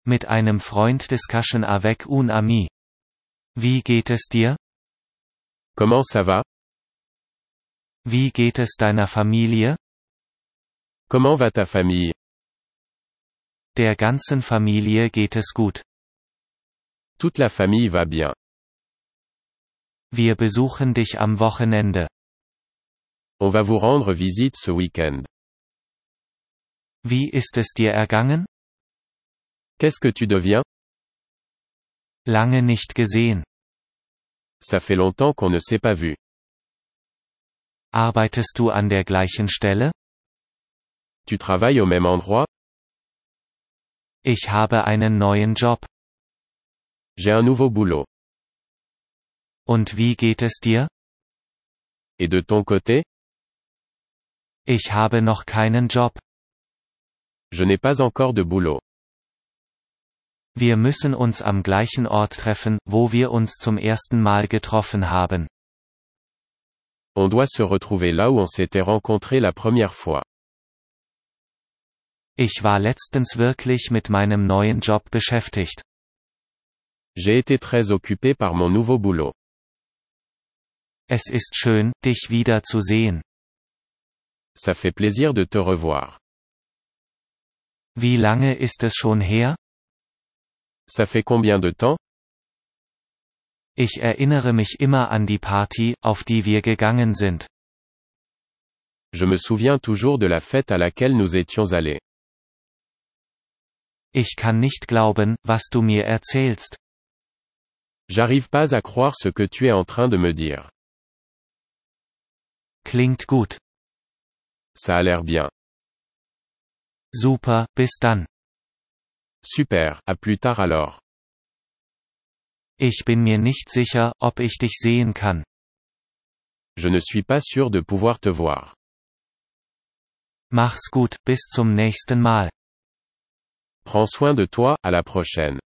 Mit einem Freund discussion avec un ami. Wie geht es dir? Comment ça va? Wie geht es deiner Familie? Comment va ta famille? Der ganzen Familie geht es gut. Toute la famille va bien. Wir besuchen dich am Wochenende. On va vous rendre visite ce week-end. Wie ist es dir ergangen? Qu'est-ce que tu deviens? Lange nicht gesehen. Ça fait longtemps qu'on ne s'est pas vu. Arbeitest du an der gleichen Stelle? Tu travailles au même endroit? Ich habe einen neuen Job. J'ai un nouveau boulot. Und wie geht es dir? Et de ton côté? Ich habe noch keinen Job. Je n'ai pas encore de boulot. Wir müssen uns am gleichen Ort treffen, wo wir uns zum ersten Mal getroffen haben. On doit se retrouver là où on s'était rencontrés la première fois. Ich war letztens wirklich mit meinem neuen Job beschäftigt. J'ai été très occupé par mon nouveau boulot. Es ist schön, dich wieder zu sehen. Ça fait plaisir de te revoir. Wie lange ist es schon her? Ça fait combien de temps? Ich erinnere mich immer an die Party, auf die wir gegangen sind. Je me souviens toujours de la fête à laquelle nous étions allés. Ich kann nicht glauben, was du mir erzählst. J'arrive pas à croire ce que tu es en train de me dire. Klingt gut. Ça a l'air bien. Super, bis dann. Super, à plus tard alors. Ich bin mir nicht sicher, ob ich dich sehen kann. Je ne suis pas sûr de pouvoir te voir. Mach's gut, bis zum nächsten Mal. Prends soin de toi, à la prochaine.